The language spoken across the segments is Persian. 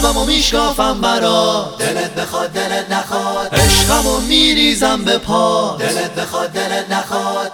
قلبمو میشکافم برا دلت بخواد دلت نخواد، عشقمو میریزم به پا دلت بخواد دلت نخواد.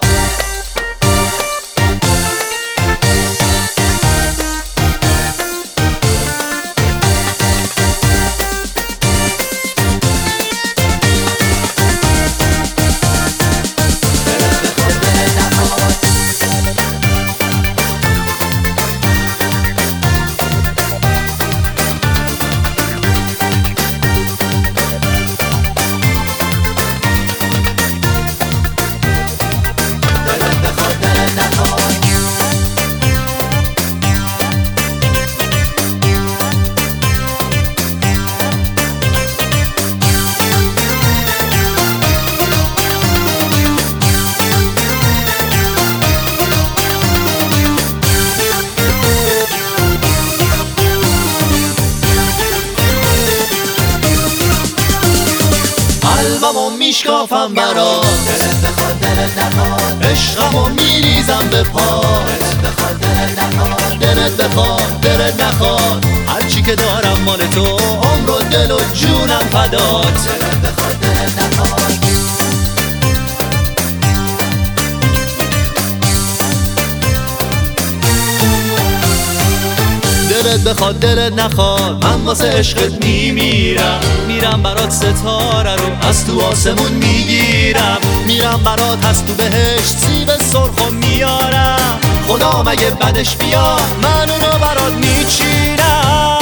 قلبمو میشکافم برا دلت بخواد دلت نخواد، عشقمو میریزم به پا دلت بخواد دلت نخواد، دلت بخواد دلت نخواد. هرچی که دارم مال تو، عمر و دل و جونم فدات دلت بخواد دلت نخواد. دلت بخواد دلت نخواد، من واسه عشقت میمیرم، میرم برات ستاره رو از تو آسمون میگیرم، میرم برات از تو بهشت سیب سرخو میارم، خدا مگه بدش بیا من اونو برات میچینم.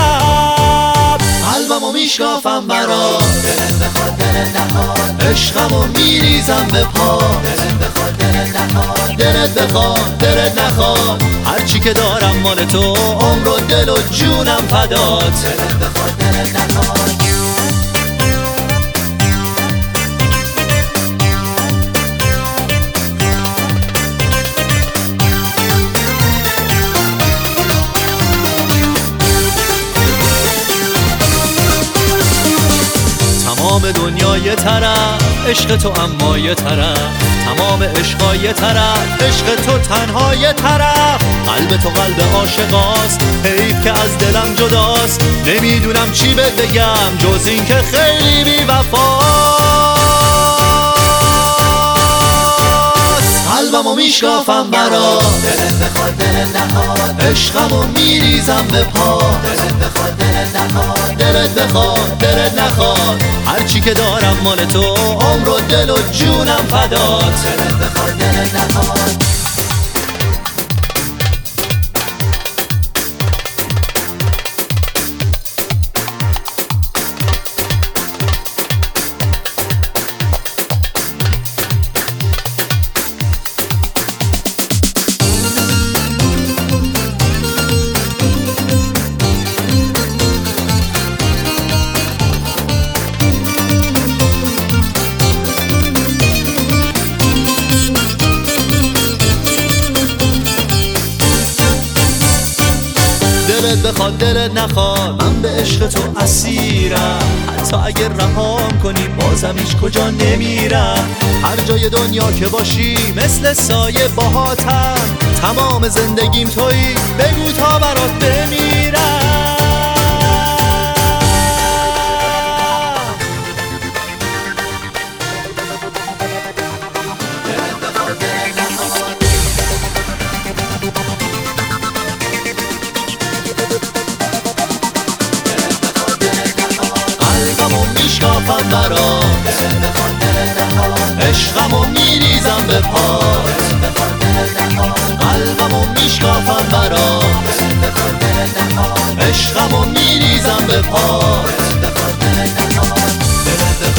قلبمو میشکافم برا دلت بخواد دلت نخواد، عشقمو میریزم به پا دلت بخواد دلت نخواد، دلت بخواد دلت نخواد. هرچی که دارم مال تو، عمر و دل و جونم فدات دلت بخواد دلت نخواد. تمام دنیا یه طرف، عشق تو اما یه طرف، تمام عشقا یه طرف، عشق تو تنها یه طرف. قلب تو قلب عاشقاست، حیف که از دلم جداست، نمیدونم چی بهت بگم جز این که خیلی بی وفاست. قلبمو میشکافم برا دلت بخواد دلت نخواد، عشقمو میریزم به پا دلت بخواد دلت نخواد، دلت بخواد دلت نخواد. هرچی که دارم مال تو، عمر و دل و جونم فدات دلت بخواد دلت نخواد. دلت بخواد دلت نخواد، من به عشق تو اسیرم، حتی اگر رهام کنی بازم هیچ کجا نمیرم. هر جای دنیا که باشی مثل سایه باهاتم، تمام زندگیم تویی بگو تا برات بمیرم. قلبمو میشکافم برا دلت بخواد دلت نخواد، عشقمو میریزم به پا دلت بخواد دلت نخواد. قلبمو میشکافم برا دلت بخواد دلت نخواد، عشقمو میریزم به پا دلت بخواد دلت نخواد.